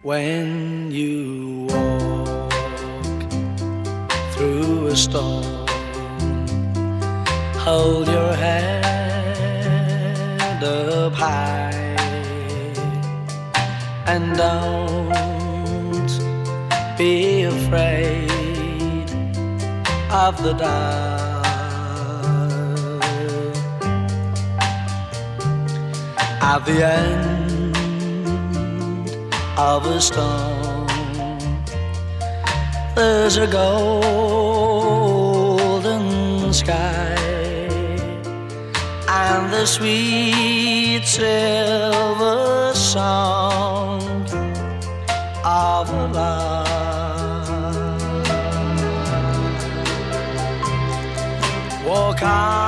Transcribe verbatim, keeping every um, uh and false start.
when you walk through a storm. Hold your head up high and don't be afraid of the dark. At the end of a storm, there's a golden sky and the sweet silver song of love. Walk on